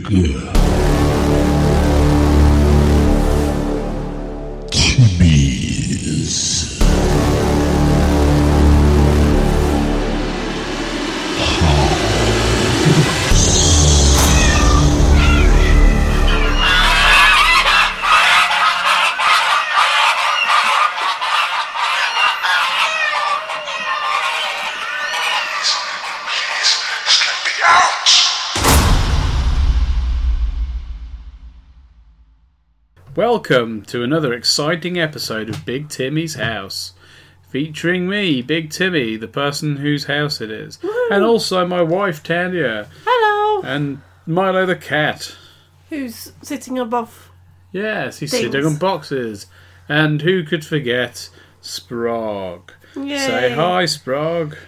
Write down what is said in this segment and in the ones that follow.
Timmy's Welcome to another exciting episode of Big Timmy's House, featuring me, Big Timmy, the person whose house it is, Woo. and also my wife Tanya. Hello. And Milo the cat. Who's sitting above? Yes, he's things. sitting on boxes. And who could forget Sprog? Yay. Say hi, Sprog.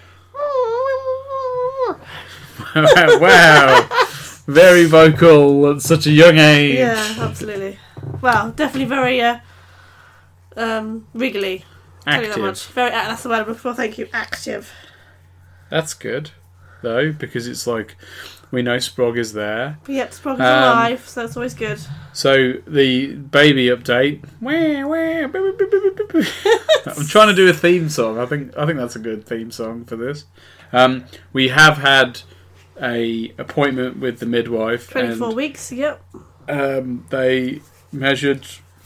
Wow, very vocal at such a young age. Yeah, absolutely. Well, definitely very wriggly. Tell you that much. Active. Very. That's the word I'm looking for. Thank you. Active. That's good, though, because it's like we know Sprog is there. Yep, Sprog is alive, so that's always good. So the baby update. I'm trying to do a theme song. I think that's a good theme song for this. We have had a appointment with the midwife. 24 weeks. Yep. They measured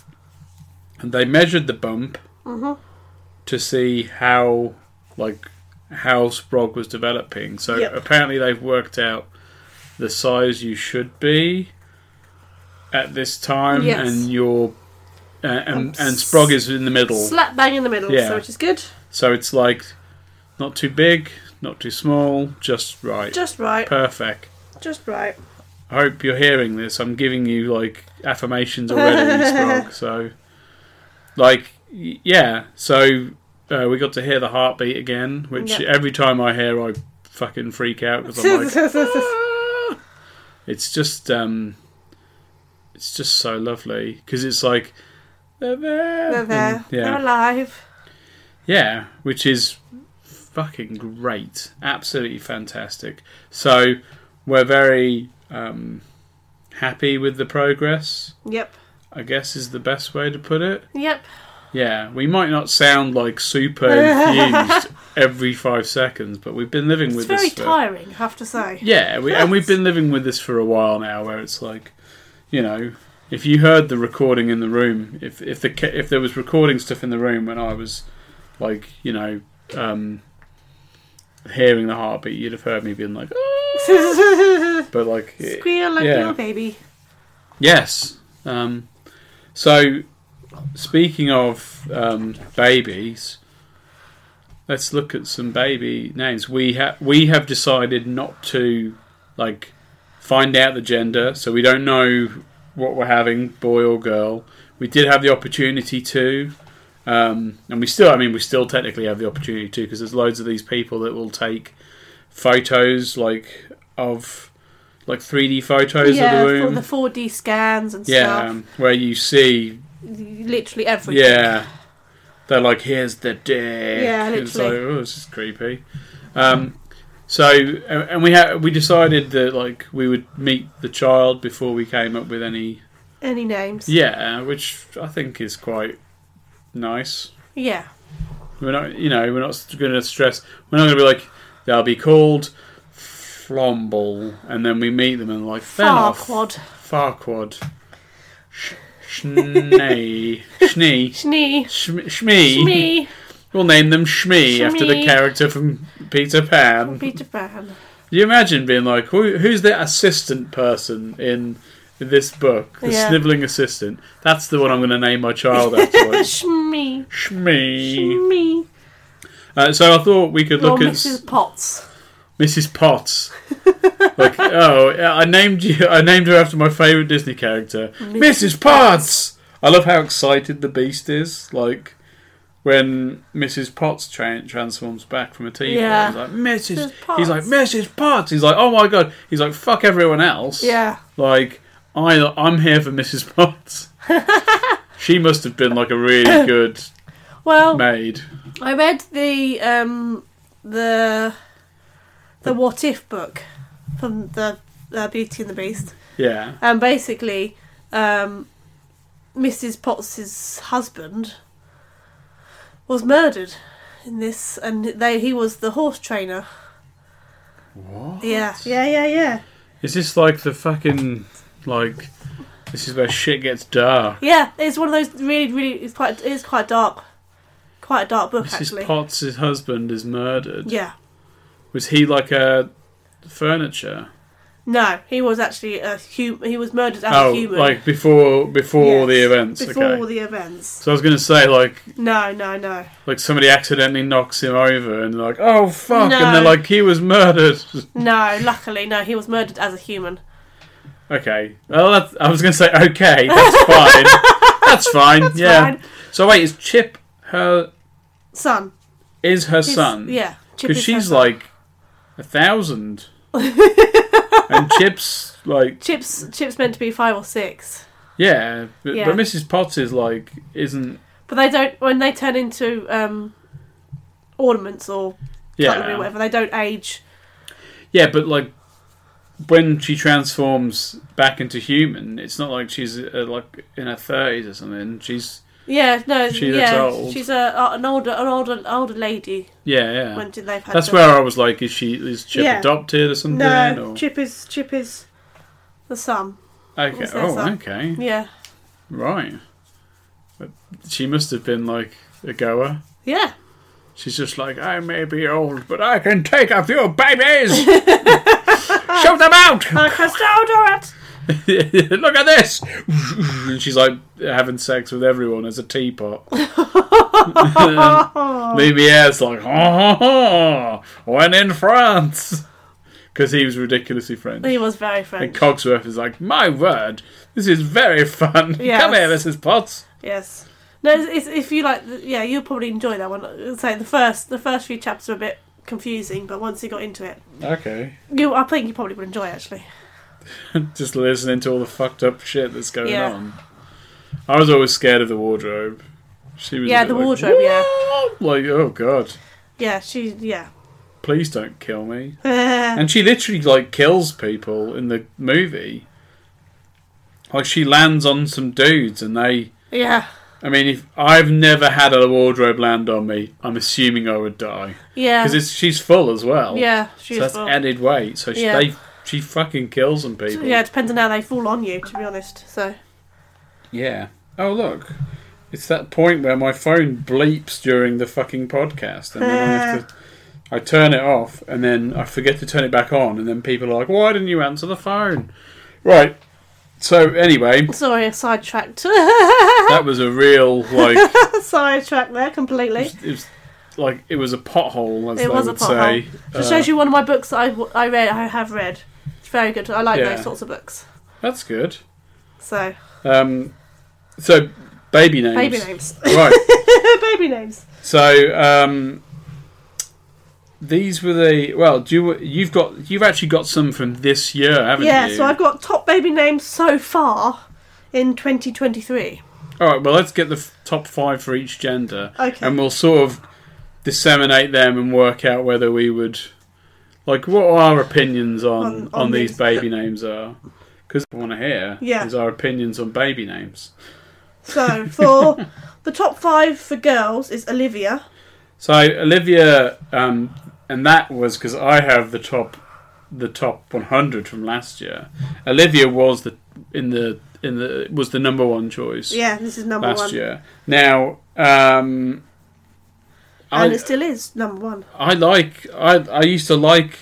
the bump to see how Sprog was developing. So Yep. apparently they've worked out the size you should be at this time, Yes. and your and Sprog is in the middle. Slap bang in the middle, Yeah. so which is good. So it's like not too big, not too small, just right. Just right. Perfect. Just right. I hope you're hearing this. I'm giving you like affirmations already, Sprog. So, yeah. So we got to hear the heartbeat again, which Yep. every time I hear, I fucking freak out because I'm like, "Ah!" It's just so lovely because it's like they're there, They're there. and, yeah, They're alive. yeah, which is fucking great, absolutely fantastic. So we're very happy with the progress, Yep. I guess is the best way to put it. Yep. Yeah, we might not sound like super infused every 5 seconds, but we've been living with It's very this for... tiring, I have to say. Yeah, we've been living with this for a while now, where it's like, you know, if you heard the recording in the room, if there was recording stuff in the room when I was, like, you know, hearing the heartbeat, you'd have heard me being like, "Ah!" But like, Squeal like yeah. your baby. Yes. So, speaking of babies, let's look at some baby names. We have decided not to find out the gender, so we don't know what we're having, boy or girl. We did have the opportunity to, and we still technically have the opportunity to, because there's loads of these people that will take photos of 3D photos of the room. For the 4D scans and Yeah, stuff. where you see Literally everything. Yeah, they're like, here's the dick. Yeah, It's literally. like, oh, this is creepy. So, and we decided that we would meet the child before we came up with any. Any names? Yeah, which I think is quite nice. Yeah. We're not going to stress. We're not going to be like, they'll be called Flomble, and then we meet them and Farquad. Farquad. Schnee. Shmee. Shmee. We'll name them Shmee after the Shmee. character from Peter Pan. Peter Pan. Can you imagine being like, who's the assistant person in this book? The Yeah. snivelling assistant. That's the one I'm going to name my child after. Shmee. Shmee. Shmee. So I thought we could look Or at Mrs. Potts. Mrs. Potts. I named her after my favourite Disney character, Mrs. Potts. I love how excited the Beast is, when Mrs. Potts transforms back from a teapot. Yeah. He's like, Mrs. Potts. He's like, Mrs. Potts. He's like, oh my god. He's like, fuck everyone else. Yeah. I'm here for Mrs. Potts. She must have been a really good maid. I read the What If book from the Beauty and the Beast. Yeah. And basically, Mrs. Potts' husband was murdered in this, and he was the horse trainer. What? Yeah. Is this like the fucking like? This is where shit gets dark. Yeah, it's one of those really. It's quite dark. Quite a dark book, Mrs. actually. Potts' husband is murdered. Yeah. Was he like a furniture? No, he was actually he was murdered as a human. Like before Yes, the events. Before Okay. the events. So I was going to say like No. like somebody accidentally knocks him over and they're like, oh fuck, No. and they're like, he was murdered. No, luckily, no, he was murdered as a human. Okay. Well, I was going to say okay. That's fine. That's fine. That's yeah. fine. So wait, is Chip her Son. her son? Yeah. Chip Because is her she's son. like 1,000, and Chip's like Chip's meant to be 5 or 6. yeah, but Yeah. Mrs. Potts is like isn't But they don't, when they turn into ornaments or cutlery or whatever, they don't age. yeah, but like when she transforms back into human, it's not like she's like in her 30s or something. She's Yeah, no, She looks old. She's an older lady. yeah. When they've had That's where I was like, is Chip Yeah. adopted or something? No, or? Chip is the son. Okay. was their Oh, son. okay. Yeah, Right. But she must have been like a goer. yeah. She's just like, I may be old, but I can take a few babies. Shoot them out. I can still do it. Look at this. And she's like having sex with everyone as a teapot. Lumiere's like, when in France. Because he was ridiculously French. He was very And French. Cogsworth is like, my word, this is very fun. Yes. Come here, Mrs. Potts. Yes. No, it's, if you like, you'll probably enjoy that one. I'd say the first few chapters are a bit confusing, but once you got into it, Okay. I think you probably would enjoy it, actually. Just listening to all the fucked up shit that's going Yeah. on. I was always scared of the wardrobe. She was a Yeah, bit the like, wardrobe, yeah. "What?" Like, oh god, Yeah, please don't kill me. And she literally like kills people in the movie. Like she lands on some dudes and they. yeah, I mean, if I've never had a wardrobe land on me, I'm assuming I would die yeah, because she's full as well. yeah. so She's that's full. added weight. So Yeah. she fucking kills some people. Yeah, it depends on how they fall on you, to be honest. So Yeah. Oh look, it's that point where my phone bleeps during the fucking podcast, and then I turn it off, and then I forget to turn it back on, and then people are like, "Why didn't you answer the phone?" Right. So anyway, sorry, I sidetracked. that was a real like Sidetracked there completely. it was a pothole, as It they was a would say. pothole. Just shows you one of my books that I have read. It's very good. I like Yeah. those sorts of books. That's good. So So baby names. baby names. Right. Baby names. So these were the you've actually got some from this year, haven't Yeah, you? so I've got top baby names so far in 2023. All right, well, let's get the top 5 for each gender, Okay. and we'll sort of disseminate them and work out whether we would like what our opinions on these these. baby names are. Because I want to hear is our opinions on baby names. So for the top 5 for girls is Olivia. So Olivia, and that was because I have the top 100 from last year. Olivia was the number one choice. Yeah, this is number last 1. year. Now, And it still is number 1. I used to like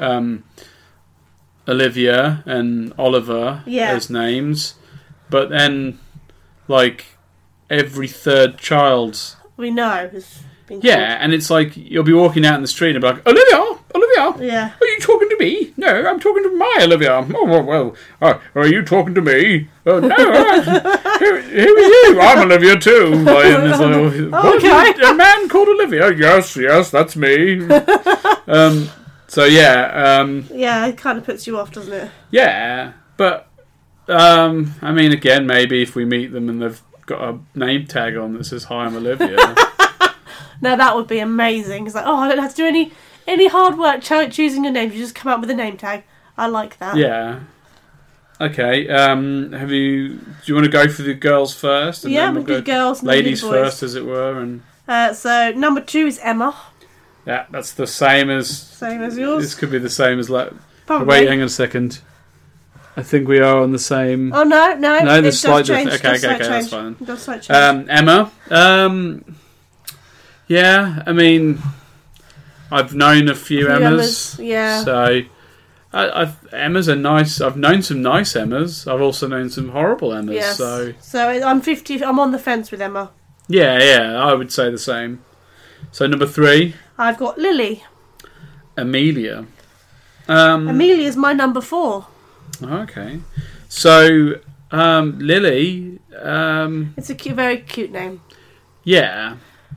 Olivia and Oliver as names, but then like every third child. We know has been Yeah, and it's like you'll be walking out in the street and be like, Olivia, Yeah. are you talking to me? No, I'm talking to my Olivia. Oh, well, are you talking to me? Oh, no, who are you? I'm Olivia too. Like, and it's like, what, Okay. a man called Olivia? Yes, that's me. So yeah, Yeah, it kind of puts you off, doesn't it? yeah, but I mean, again, maybe if we meet them and they've got a name tag on that says "Hi, I'm Olivia." Now that would be amazing. It's like, oh, I don't have to do any hard work choosing your name. You just come out with a name tag. I like that. Yeah. Okay. Do you want to go for the girls first? And Yeah, then we'll do go girls and ladies then boys. first, as it were, and So number 2 is Emma. yeah, that's the same as. Same as yours. This could be the same as. Probably. Wait, hang on a second. I think we are on the same. Oh no, No, it there's does slight change. difference. Okay, does that's slight fine. change. Does slight change. Emma. Yeah, I mean, I've known a few Emmas. Yeah. So, Emmas are nice. I've known some nice Emmas. I've also known some horrible Emmas. Yes. So I'm 50. I'm on the fence with Emma. yeah, I would say the same. So number 3, I've got Lily. Amelia. Amelia's my number 4. Okay. So Lily. It's a very cute name. Yeah.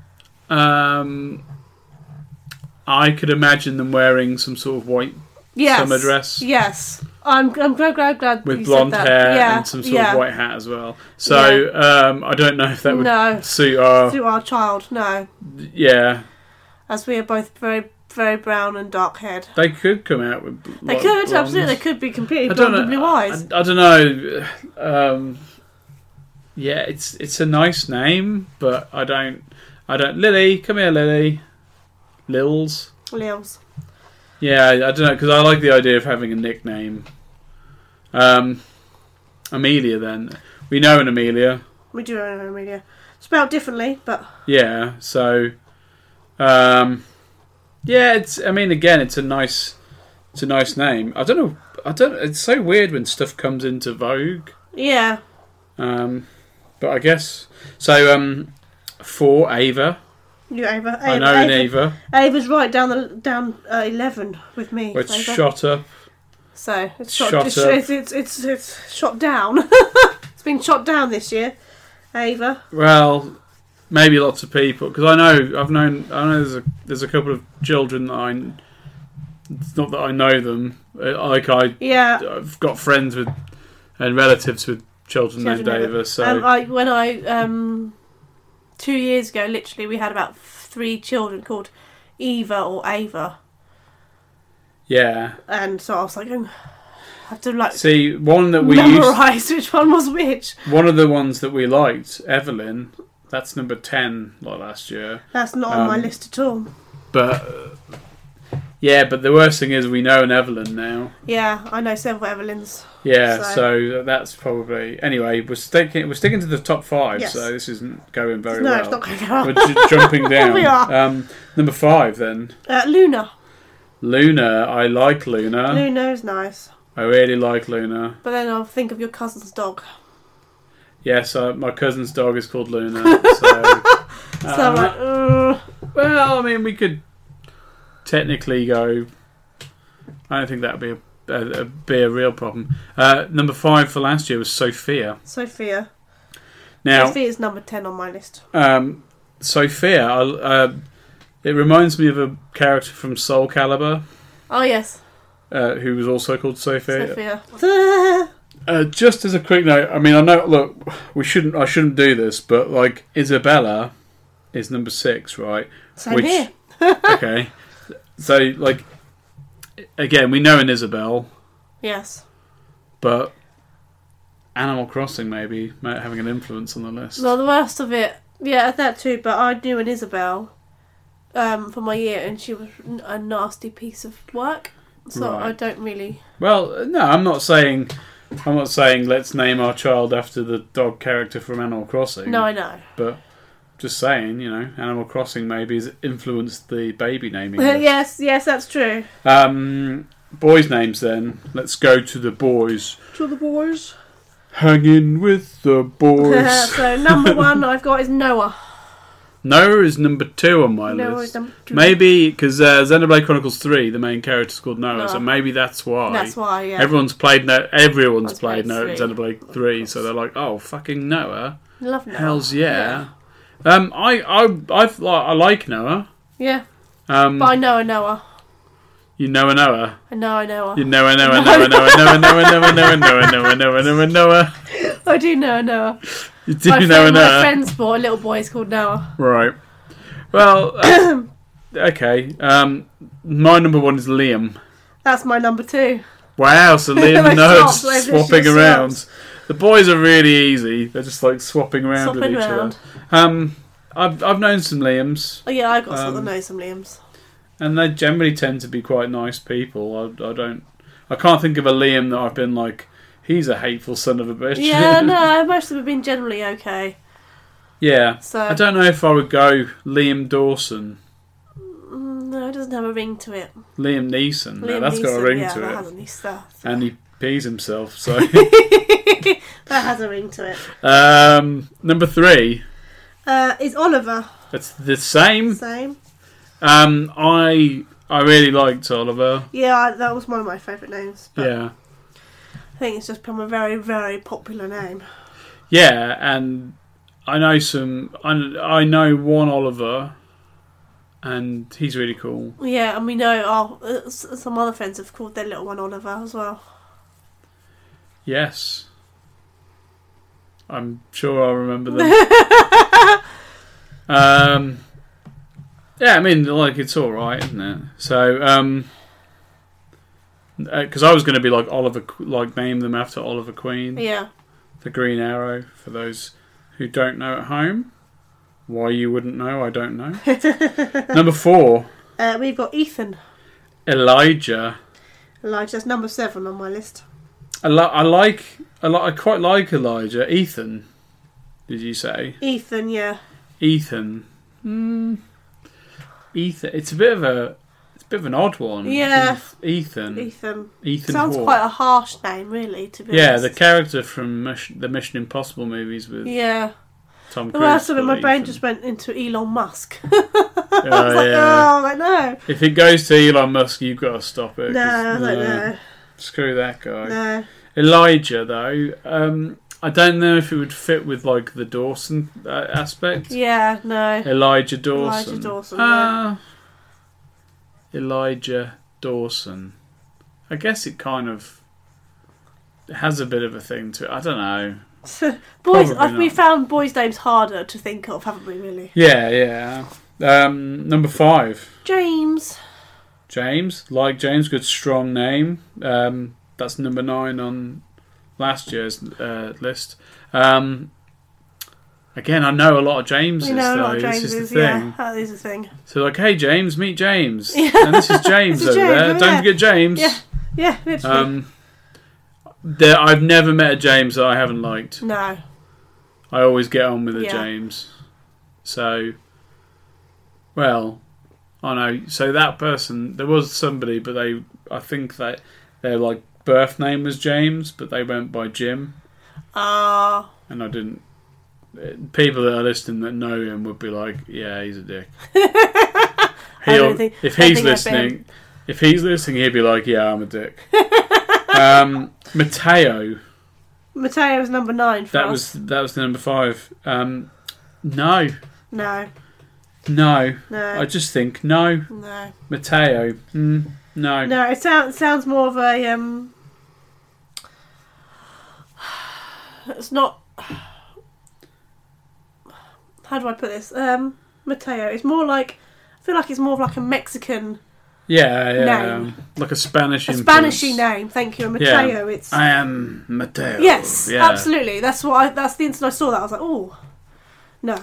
I could imagine them wearing some sort of white summer dress. Yes. I'm glad With you blonde said that. hair Yeah. and some sort of white hat as well. So I don't know if that would suit our child. No, Yeah, as we are both very, very brown and dark haired. they could come out with. They could absolutely. They could be completely I don't blonde and know. blue eyes. I don't know. Yeah, it's a nice name, but I don't. Lily, come here, Lily. Lils. Lils. Yeah, I don't know, because I like the idea of having a nickname. Amelia, then. We know an Amelia. We do know Amelia. Spelled differently, but Yeah, so... yeah, it's a nice name. I don't know, it's so weird when stuff comes into vogue. yeah. But I guess... So, 4, Ava. You Ava. I know an Ava. Ava's right down 11 with me. Which Ava. shot up. So it's Shot up. it's shot down. It's been shot down this year. Ava. Well, maybe lots of people, because I know there's a couple of children that it's not that I know them. I've got friends with and relatives with children named Ava. So when I 2 years ago, literally, we had about 3 children called Eva or Ava. Yeah. And so I was like, I have to see one that we memorise which one was which. One of the ones that we liked, Evelyn. That's number 10, like last year. That's not on my list at all. But but the worst thing is we know an Evelyn now. Yeah, I know several Evelyns. Yeah, so that's probably... Anyway, we're sticking to the top 5, yes. So this isn't going very well. No, it's not going well. We're jumping down. We are. Number 5, then. Luna. Luna, I like Luna. Luna is nice. I really like Luna. But then I'll think of your cousin's dog. Yes, my cousin's dog is called Luna. So, I'm like, well, I mean, we could technically go... I don't think that would be a real problem. Number 5 for last year was Sophia. Sophia. Now, Sophia's number 10 on my list. Sophia, it reminds me of a character from Soul Calibur. Oh, yes. Who was also called Sophia. Sophia. Just as a quick note, I mean, I know. Look, I shouldn't do this, but like Isabella is number 6, right? Same here. Okay, so like again, we know an Isabel. Yes. But Animal Crossing maybe having an influence on the list. Well, the worst of it, yeah, that too. But I knew an Isabel for my year, and she was a nasty piece of work. So right. I don't really. Well, no, I'm not saying let's name our child after the dog character from Animal Crossing. No, I know. But just saying, Animal Crossing maybe has influenced the baby naming. yes, that's true. Boys' names then. Let's go to the boys. To the boys. Hanging with the boys. So number 1 I've got is Noah. Noah is number 2 on my Noah list. is number 2. Maybe because Xenoblade Chronicles 3, the main character is called Noah, so maybe that's why. That's why, yeah. Everyone's played Noah at played Xenoblade 3, so they're like, oh, fucking Noah. Love Noah. Hells yeah. I like Noah. Yeah. But I know a Noah. You know a Noah. I know a Noah. You know a Noah. I do know a Noah. You do know a Noah. My friend's bought a little boy. He's called Noah. Right. Well, okay. My number 1 is Liam. That's my number 2. Wow, so Liam and They Noah swap, they just swapping just around. swaps. The boys are really easy. They're just like swapping around with Swapping each around. other. I've known some Liams, Oh yeah, I got sort of Um, know some Liams. and they generally tend to be quite nice people. I can't think of a Liam that I've been like, he's a hateful son of a bitch. Yeah, no, most of them have been generally okay. Yeah. So I don't know if I would go Liam Dawson. no, it doesn't have a ring to it. Liam Neeson. No, Liam that's got a Neeson, ring yeah, to that it. has a nice stuff. And he pees himself, so. That has a ring to it. Number 3. Is Oliver It's the same. same? I really liked Oliver. Yeah, that was one of my favourite names. But Yeah. I think it's just become a very, very popular name. Yeah, and I know I know one Oliver, and he's really cool. Yeah, and we know some other friends have called their little one Oliver as well. Yes. I'm sure I'll remember them. Yeah, I mean, like, it's alright, isn't it? So, because I was going to be like Oliver, like, name them after Oliver Queen. Yeah. The Green Arrow, for those who don't know at home. Why you wouldn't know, I don't know. Number 4, We've got Ethan. Elijah. Elijah's number 7 on my list. I quite like Elijah. Ethan, did you say? Ethan, yeah. Ethan. Ethan. It's a bit of an odd one. Yeah. Ethan. Ethan sounds Hawke. quite a harsh name, really, to be Yeah, honest. the character from the Mission Impossible movies with Yeah. Tom The Cruise. rest of it, my called brain Ethan. just went into Elon Musk. Oh, I was like, yeah. oh, like, no. If it goes to Elon Musk, you've got to stop it. No, 'cause, I was like, no. Screw that guy. No. Elijah, though, I don't know if it would fit with like the Dawson aspect. Yeah, no. Elijah Dawson. Elijah Dawson, Elijah Dawson. I guess it kind of has a bit of a thing to it. I don't know. Boys, Probably we not. found boys' names harder to think of, haven't we, really? Yeah. Number 5. James. James. Like James, good strong name. That's number 9 on last year's list. Again, I know a lot of Jameses. We know a lot of though. Jameses, This is the yeah. thing. That is a thing. So like, hey James, meet James. And this is James This is over James there. over Don't there. forget James. Yeah, literally. I've never met a James that I haven't liked. No. I always get on with a Yeah. James. So, well, I know. So that person, there was somebody, but I think that their like birth name was James, but they went by Jim, and I didn't. People that are listening that know him would be like, yeah, he's a dick. If he's listening, he'd be like, yeah, I'm a dick. Matteo. Matteo's number 9 for us. That was the number 5. No. No. I just think no. No. Matteo. No. No, it sounds more of a it's not. How do I put this? Matteo. It's more like, I feel like it's more of like a Mexican, Yeah. Name. Like a Spanish. a influence. Spanishy name. Thank you, Matteo. Yeah. It's I am Matteo. yes, Yeah. absolutely. That's the instant I saw that I was like, oh, no.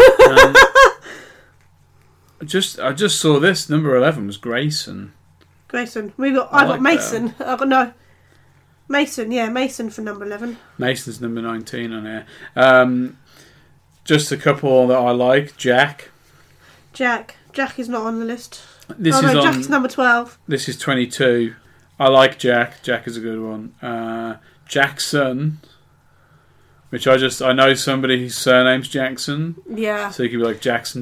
I just saw this. Number 11 was Grayson. Grayson. I like got Mason. I got no. Mason, yeah, Mason for number 11. Mason's number 19 on here. Just a couple that I like. Jack. Jack is not on the list. Jack's number 12. This is 22. I like Jack. Jack is a good one. Jackson, which I know somebody whose surname's Jackson, Yeah. so you could be like Jackson.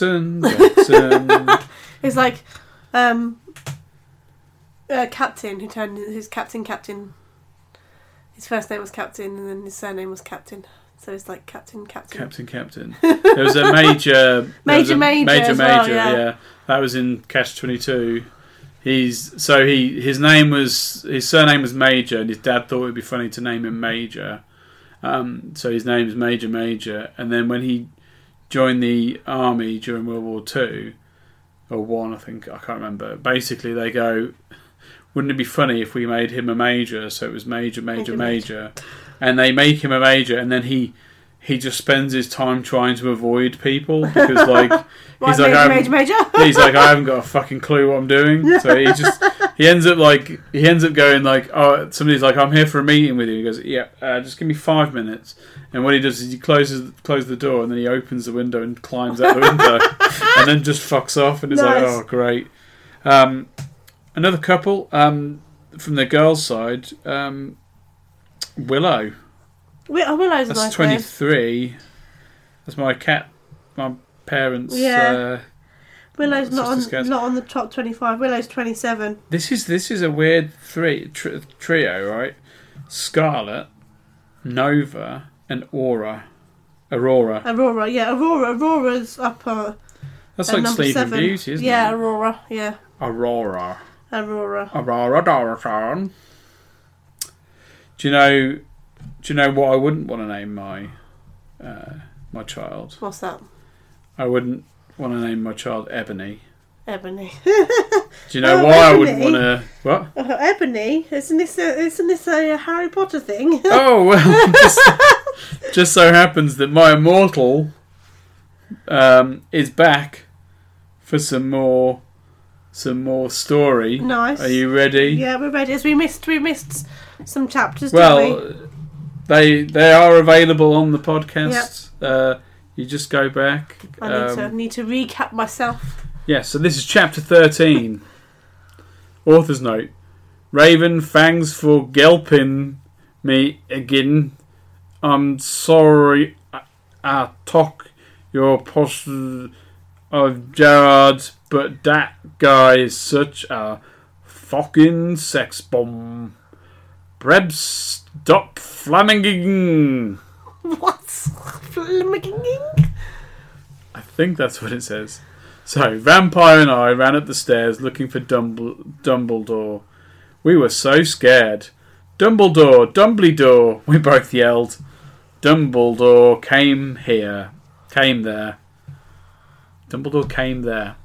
It's like Captain who turned his Captain. His first name was Captain and then his surname was Captain. So it's like Captain. Captain. There was a major. Major as well, yeah. That was in Catch 22. His surname was Major, and his dad thought it'd be funny to name him Major. So his name is Major, and then when he joined the army during World War II, or one, I think, I can't remember. Basically, they go, wouldn't it be funny if we made him a major? So it was major. Major. And they make him a major, and then he just spends his time trying to avoid people because like he's like major. he's like I haven't got a fucking clue what I'm doing. So he ends up going like, oh, somebody's like, I'm here for a meeting with you. He goes, yeah, just give me 5 minutes. And what he does is he closes the door, and then he opens the window and climbs out the window, and then just fucks off. And it's like, oh, great. Another couple from the girls' side, Willow. Willow's That's nice 23. Name. That's my parents. Yeah. Willow's not on the top 25. Willow's 27. This is a weird trio, right? Scarlet, Nova, and Aurora. Yeah. Aurora's up. That's like Sleeping 7. Beauty, isn't it? Yeah, Aurora. Yeah. Aurora. Aurora. Do you know what I wouldn't want to name my child? What's that? I wouldn't want to name my child Ebony. Ebony. Do you know why I wouldn't want to? What? Ebony? Isn't this a Harry Potter thing? Oh well, just so happens that my immortal is back for some more story. Nice. Are you ready? Yeah, we're ready. As we missed some chapters. Well, they are available on the podcast. Yep. You just go back. I need to recap myself. Yeah, so this is chapter 13. Author's note. Raven, thanks for gelping me again. I'm sorry I took your post of Gerard, but that guy is such a fucking sex bomb. Breb, stop flaminging. What? Flaminging? I think that's what it says. So, Vampire and I ran up the stairs looking for Dumbledore. We were so scared. Dumbledore, we both yelled. Dumbledore came there. Dumbledore came there.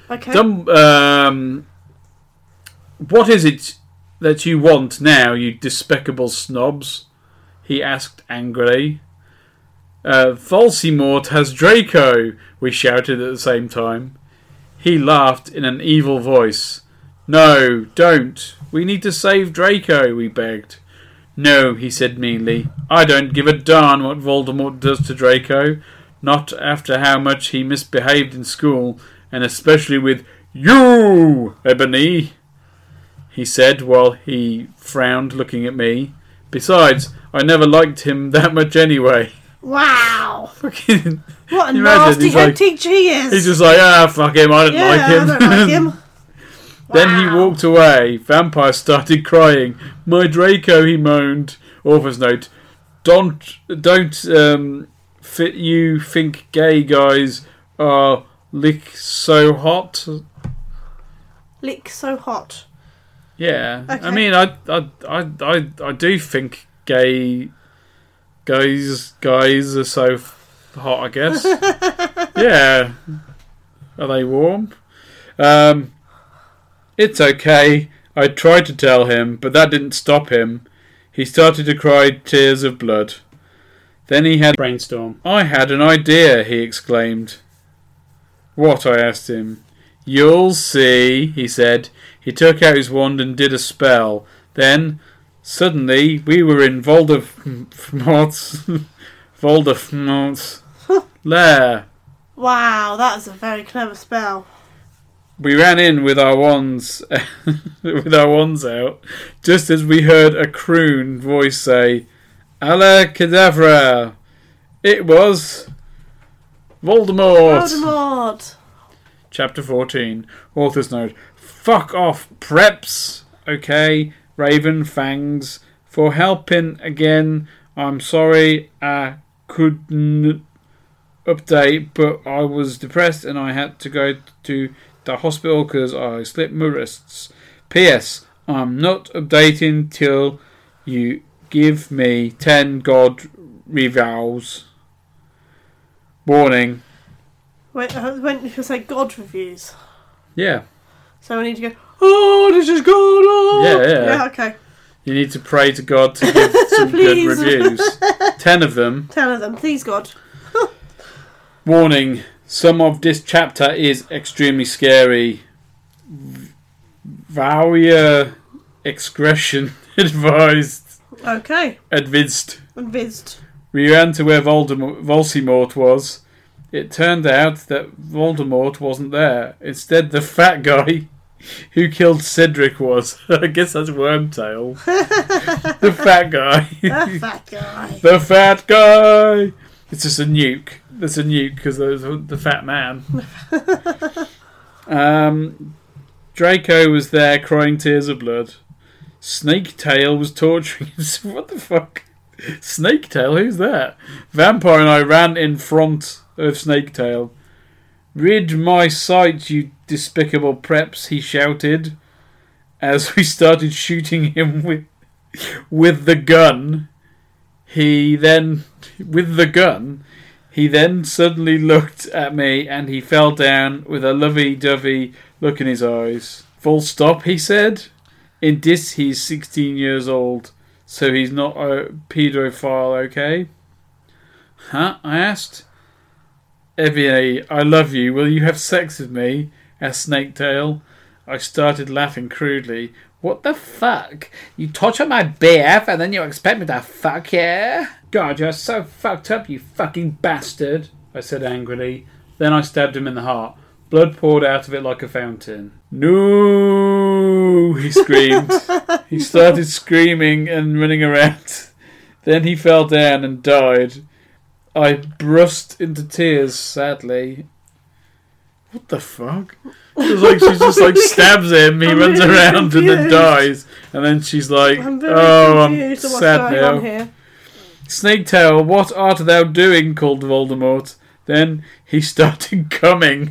Okay. What is it that you want now, you despicable snobs? He asked angrily. Voldemort has Draco, we shouted at the same time. He laughed in an evil voice. No, don't. We need to save Draco, we begged. No, he said meanly. I don't give a darn what Voldemort does to Draco. Not after how much he misbehaved in school, and especially with you, Ebony, he said while he frowned looking at me. Besides, I never liked him that much anyway. Wow. What a nasty head teacher he is. He's just like, fuck him, I don't like him. I don't like him. Then he walked away. Vampire started crying. My Draco, he moaned. Author's note. Don't fit you think gay guys are lick so hot? Lick so hot. Yeah. Okay. I mean I do think gay guys are so hot, I guess. Yeah. Are they warm? It's okay. I tried to tell him, but that didn't stop him. He started to cry tears of blood. Then he had a brainstorm. I had an idea, he exclaimed. What? I asked him. You'll see, he said. He took out his wand and did a spell. Then, suddenly, we were in Voldemort's lair. Wow, that's a very clever spell. We ran in with our wands, out, just as we heard a croon voice say, "Alakadabra!" It was Voldemort. Chapter 14. Author's note. Fuck off, preps. Okay, Raven, thanks for helping again. I'm sorry I couldn't update, but I was depressed and I had to go to the hospital because I slipped my wrists. P.S. I'm not updating till you give me 10 God reviews. Warning. Wait, when you say God reviews? Yeah. So we need to go, oh, this is going on. Yeah, okay. You need to pray to God to give some good reviews. 10 of them. 10 of them, please God. Warning, some of this chapter is extremely scary. Vowyer excretion advised. Okay. Advised. We ran to where Voldemort was. It turned out that Voldemort wasn't there. Instead, the fat guy who killed Cedric was. I guess that's Wormtail. The fat guy. The fat guy. The fat guy. It's just a nuke. That's a nuke because there's the fat man. Draco was there crying tears of blood. Snaketail was torturing him. What the fuck? Snaketail? Who's that? Vampire and I ran in front of Snaketail. Rid my sight, you despicable preps, he shouted as we started shooting him with the gun. He then suddenly looked at me and he fell down with a lovey-dovey look in his eyes. Full stop, he said. In this, he's 16 years old, so he's not a paedophile, okay? Huh? I asked. Evie, I love you. Will you have sex with me? Asked Snaketail. I started laughing crudely. What the fuck? You torture my BF and then you expect me to fuck you? God, you're so fucked up, you fucking bastard, I said angrily. Then I stabbed him in the heart. Blood poured out of it like a fountain. No, he screamed. He started screaming and running around. Then he fell down and died. I burst into tears, sadly. What the fuck? It's like she just like stabs him, he runs really around confused. and then dies. And then she's like, I'm very I'm confused at what's sad going now. on here. Snaketail, what art thou doing? Called Voldemort. Then he started coming.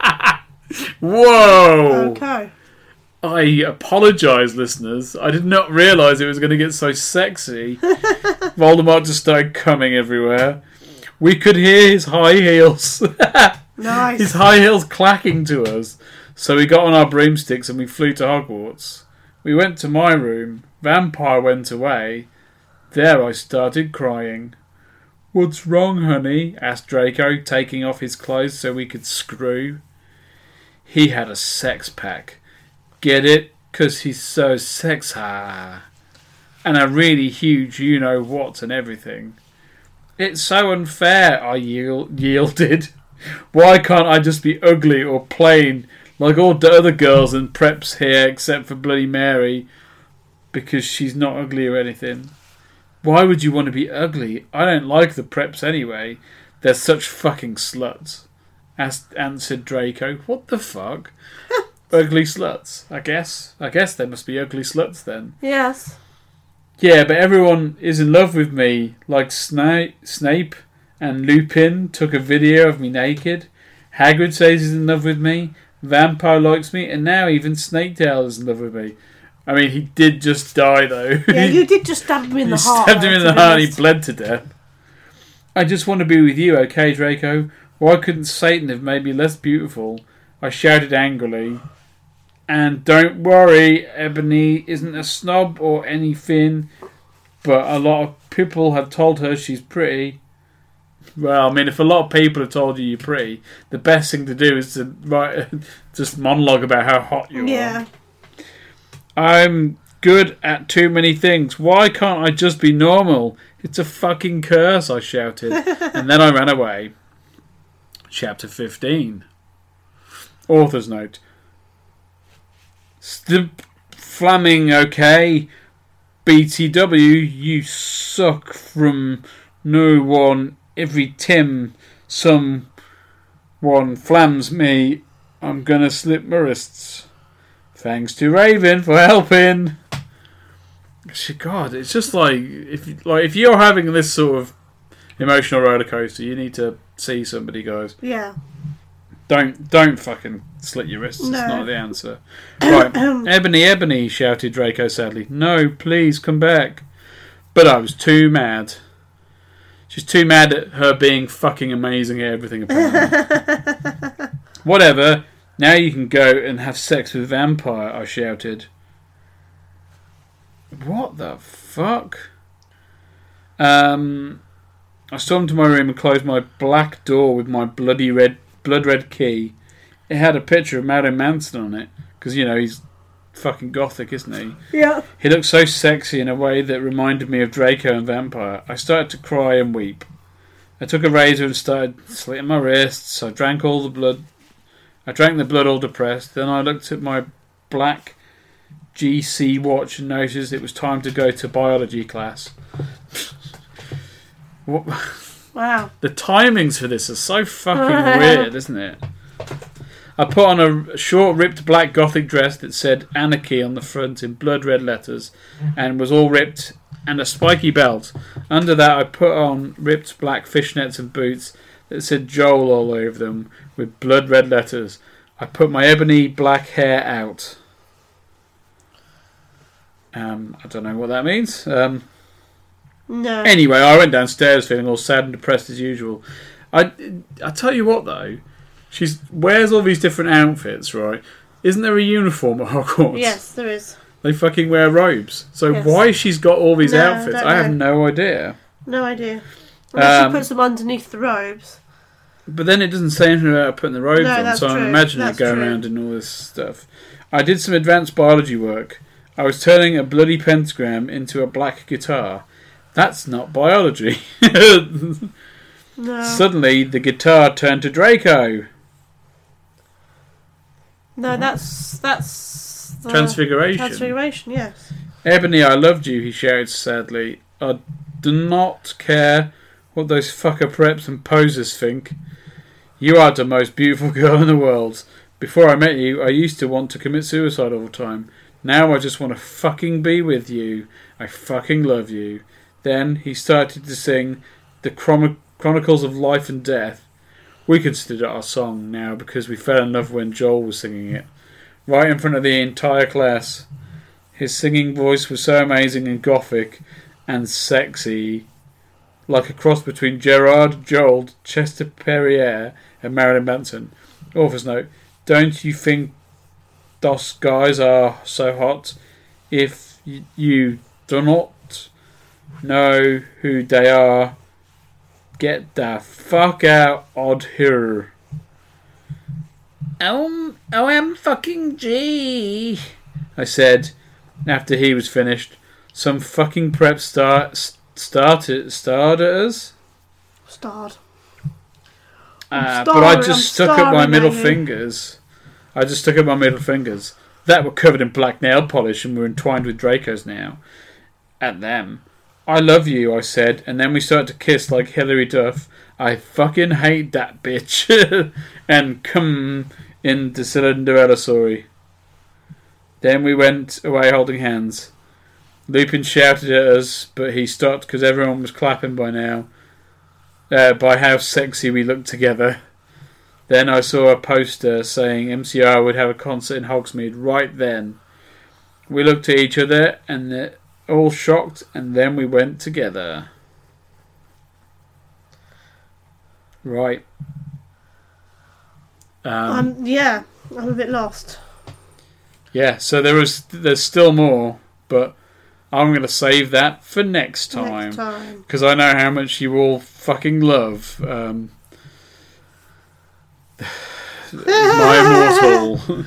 Whoa! Okay. I apologise, listeners. I did not realise it was going to get so sexy. Voldemort just started coming everywhere. We could hear his high heels. Nice. His high heels clacking to us. So we got on our broomsticks and we flew to Hogwarts. We went to my room. Vampire went away. There I started crying. What's wrong, honey? Asked Draco, taking off his clothes so we could screw. He had a sex pack. Get it? 'Cause he's so sexy. And a really huge you-know-what and everything. It's so unfair, I yielded. Why can't I just be ugly or plain like all the other girls and preps here except for Bloody Mary? Because she's not ugly or anything. Why would you want to be ugly? I don't like the preps anyway. They're such fucking sluts. Answered Draco. What the fuck? Ugly sluts, I guess. I guess they must be ugly sluts then. Yes. Yeah, but everyone is in love with me. Like Snape and Lupin took a video of me naked. Hagrid says he's in love with me. Vampire likes me. And now even Snaketail is in love with me. I mean, he did just die, though. Yeah, you did just stab him in the heart. You stabbed him in the heart and he bled to death. I just want to be with you, okay, Draco? Why couldn't Satan have made me less beautiful? I shouted angrily. And don't worry, Ebony isn't a snob or anything, but a lot of people have told her she's pretty. Well, I mean, if a lot of people have told you you're pretty, the best thing to do is to write just monologue about how hot you are. Yeah. I'm good at too many things. Why can't I just be normal? It's a fucking curse, I shouted. And then I ran away. Chapter 15. Author's note. Flaming, okay. BTW, you suck from no one. Every Tim someone flams me, I'm gonna slip my wrists. Thanks to Raven for helping. God, it's just like if you're having this sort of emotional roller coaster, you need to see somebody, guys. Yeah. Don't fucking slit your wrists. No. It's not the answer. Right, Ebony, shouted Draco sadly. No, please come back. But I was too mad. She's too mad at her being fucking amazing at everything, apparently. Whatever. Now you can go and have sex with vampire, I shouted. What the fuck? I stormed to my room and closed my black door with my blood red key. It had a picture of Marilyn Manson on it, because, you know, he's fucking gothic, isn't he? Yeah. He looked so sexy in a way that reminded me of Draco and Vampire. I started to cry and weep. I took a razor and started slitting my wrists. I drank the blood all depressed. Then I looked at my black GC watch and noticed it was time to go to biology class. What? Wow. The timings for this are so fucking weird, isn't it? I put on a short, ripped black gothic dress that said Anarchy on the front in blood red letters and was all ripped, and a spiky belt. Under that I put on ripped black fishnets and boots that said Joel all over them with blood red letters. I put my ebony black hair out. I don't know what that means. No. Anyway, I went downstairs feeling all sad and depressed as usual. I tell you what though, she wears all these different outfits, right? Isn't there a uniform at Hogwarts? Yes, there is. They fucking wear robes. So Yes. why she's got all these No, outfits? don't I have know. no idea. No idea. Unless she Um, puts them underneath the robes. But then it doesn't say anything about putting the robes No, on, that's so I'm true. imagining it That's going true. around in all this stuff. I did some advanced biology work. I was turning a bloody pentagram into a black guitar. That's not biology. No. Suddenly, the guitar turned to Draco. No, that's the Transfiguration. Transfiguration, yes. Ebony, I loved you, he shouted sadly. I do not care what those fucker preps and posers think. You are the most beautiful girl in the world. Before I met you, I used to want to commit suicide all the time. Now I just want to fucking be with you. I fucking love you. Then he started to sing the Chronicles of Life and Death. We considered it our song now because we fell in love when Joel was singing it. Right in front of the entire class. His singing voice was so amazing and gothic and sexy. Like a cross between Gerard Joel, Chester Perrier and Marilyn Manson. Author's note. Don't you think those guys are so hot? If you do not know who they are, get the fuck out of here. OM fucking G, I said after he was finished. Some fucking prep starred at us. Starred. But I just stuck up my middle Amy. fingers. That were covered in black nail polish and were entwined with Dracos now. At them. I love you, I said, and then we started to kiss like Hilary Duff. I fucking hate that bitch. And come in the Cinderella story. Then we went away holding hands. Lupin shouted at us, but he stopped because everyone was clapping by now. By how sexy we looked together. Then I saw a poster saying MCR would have a concert in Hogsmeade right then. We looked at each other and all shocked, and then we went together. Right. Yeah, I'm a bit lost. Yeah, so there's still more, but I'm going to save that for next time. Next time. Because I know how much you all fucking love my immortal.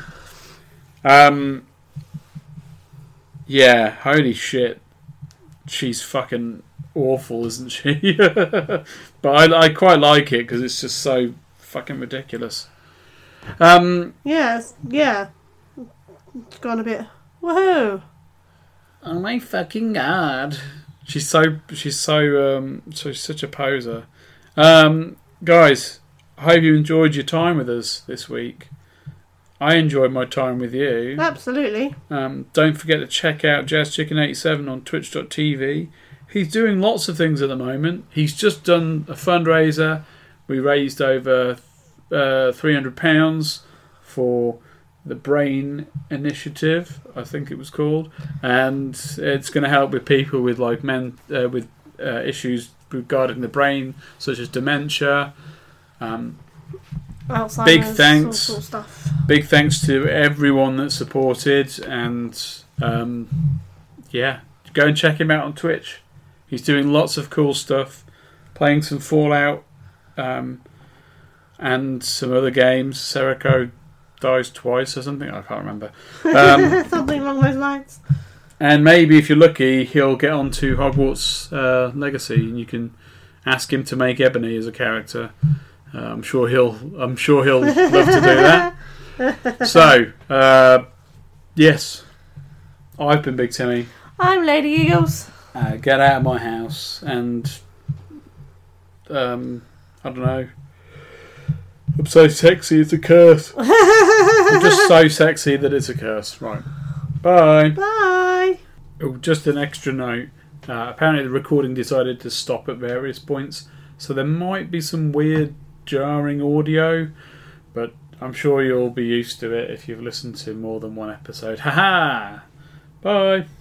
Yeah, holy shit. She's fucking awful, isn't she? But I quite like it because it's just so fucking ridiculous. Yes, yeah. It's gone a bit. Woohoo! Oh my fucking god. She's such a poser. Guys, I hope you enjoyed your time with us this week. I enjoyed my time with you. Absolutely. Don't forget to check out JazzChicken87 on twitch.tv. He's doing lots of things at the moment. He's just done a fundraiser. We raised over £300 for the Brain Initiative, I think it was called, and it's going to help with people with like issues regarding the brain, such as dementia. Alzheimer's, Big all thanks. sort of stuff. Big thanks to everyone that supported, and yeah, go and check him out on Twitch. He's doing lots of cool stuff, playing some Fallout, and some other games. Serico dies twice or something, I can't remember. Something along those lines. And maybe if you're lucky, he'll get onto Hogwarts Legacy, and you can ask him to make Ebony as a character. I'm sure he'll love to do that. So, yes, I've been Big Timmy. I'm Lady Eagles. Get out of my house, and I don't know. I'm so sexy, it's a curse. I'm just so sexy that it's a curse. Right. Bye. Bye. Oh, just an extra note. Apparently the recording decided to stop at various points, so there might be some weird jarring audio, but I'm sure you'll be used to it if you've listened to more than one episode. Haha! Bye!